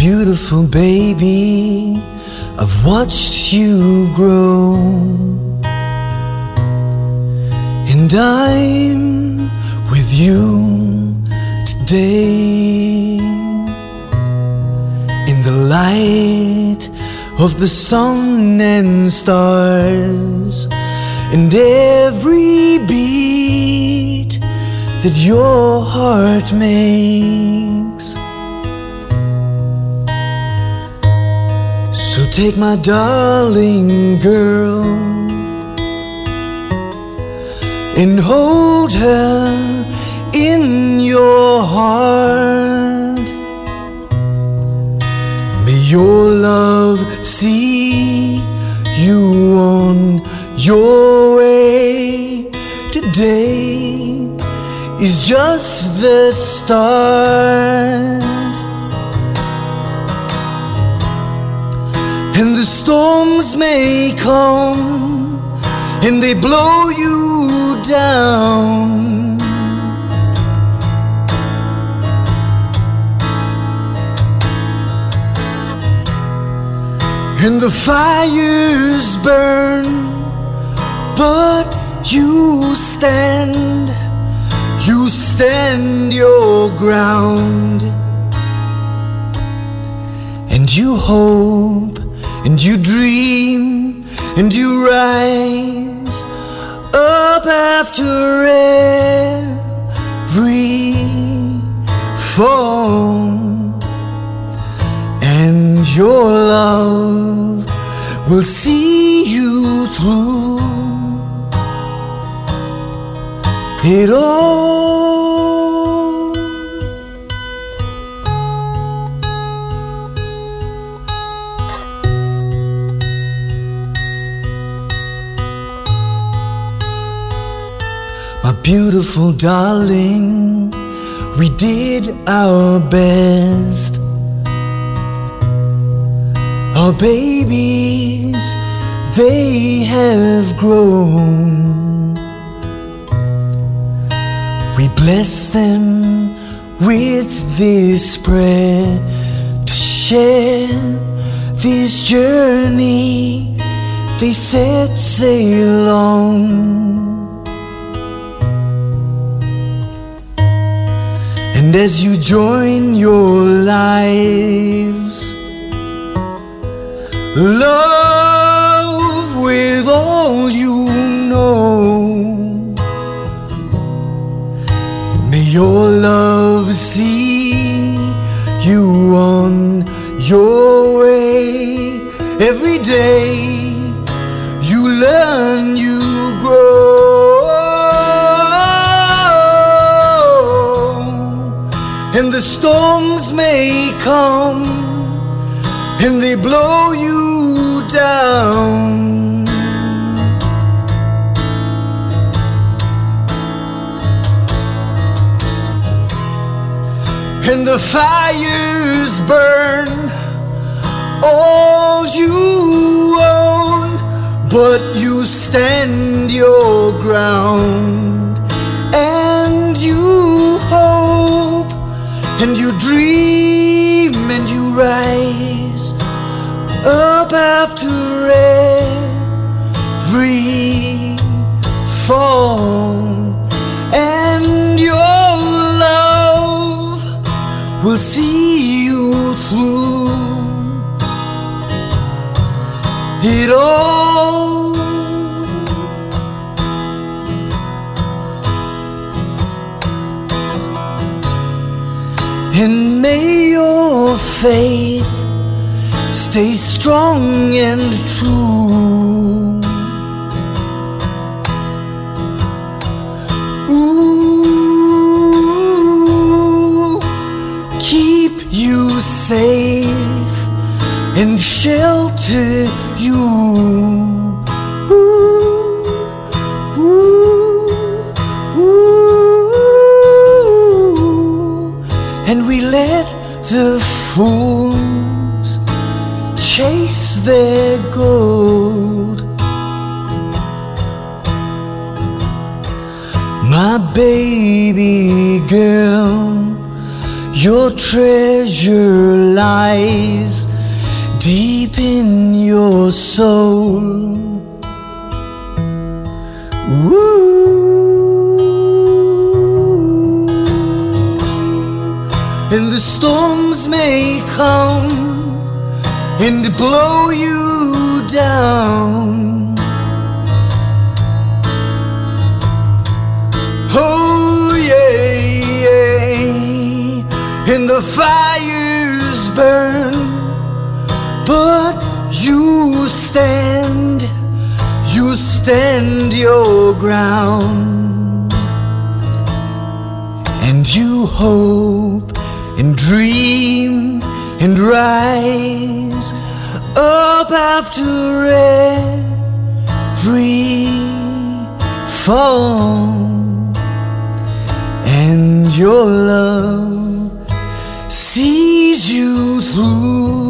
beautiful baby, I've watched you grow, and I'm with you today. In the light of the sun and stars, and every beat that your heart makes. So take my darling girl and hold her in your heart. May your love see you on your way. Today is just the start, and the storms may come and they blow you down, and the fires burn, but you stand your ground, and you hope and you dream and you rise up after every fall, and your love will see you through it all. My beautiful darling, we did our best. Our babies, they have grown. We bless them with this prayer to share this journey they set sail on. And as you join your lives, love with all you know, may your love see you on your way. Every day you learn, you grow, and the storms may come and they blow you down, and the fires burn all you own, but you stand your ground, and you hope and you dream and you rise up after every fall, and your love will see you through it all. And may your faith stay strong and true. Ooh, keep you safe and shelter you. Ooh, ooh, ooh. And we let the fools chase their gold. My baby girl, Your treasure lies deep in your soul. Ooh. And the storms may come and blow you down. Oh yeah, yeah. And the fires burn, but you stand your ground. And you hope and dream and rise up after every fall. And your love sees you through.